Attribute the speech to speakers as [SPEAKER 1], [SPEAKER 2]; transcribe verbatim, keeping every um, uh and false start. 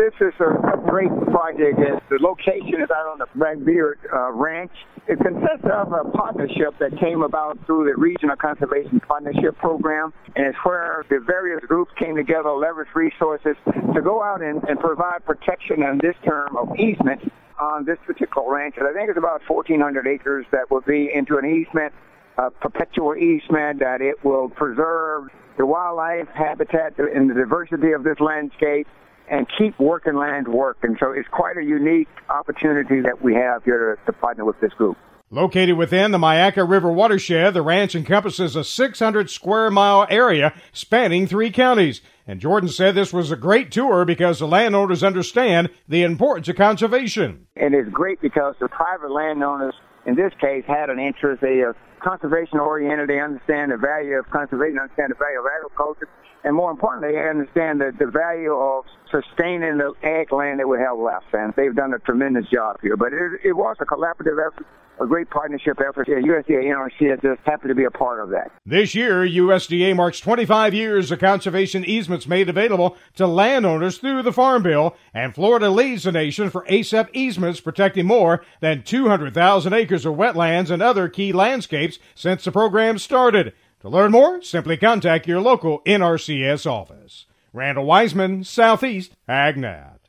[SPEAKER 1] this is a, a great project. It's, the location is out on the Blackbeard uh, Ranch. It consists of a partnership that came about through the Regional Conservation Partnership Program, and it's where the various groups came together, leverage resources to go out and, and provide protection in this term of easement on this particular ranch. And I think it's about fourteen hundred acres that will be into an easement, a perpetual easement, that it will preserve the wildlife habitat and the diversity of this landscape and keep working land work. And so it's quite a unique opportunity that we have here to, to partner with this group.
[SPEAKER 2] Located within the Myakka River watershed, the ranch encompasses a six hundred square mile area spanning three counties. And Jordan said this was a great tour because the landowners understand the importance of conservation.
[SPEAKER 1] And it's great because the private landowners, in this case, had an interest. They are conservation oriented. They understand the value of conservation, understand the value of agriculture, and more importantly, they understand the, the value of sustaining the ag land that we have left. And they've done a tremendous job here. But it, it was a collaborative effort, a great partnership effort here. U S D A and N R C is just happy to be a part of that.
[SPEAKER 2] This year, U S D A marks twenty-five years of conservation easements made available to landowners through the Farm Bill, and Florida leads the nation for A S E P easements protecting more than two hundred thousand acres of wetlands and other key landscapes since the program started. To learn more, simply contact your local N R C S office. Randall Wiseman, Southeast AgNet.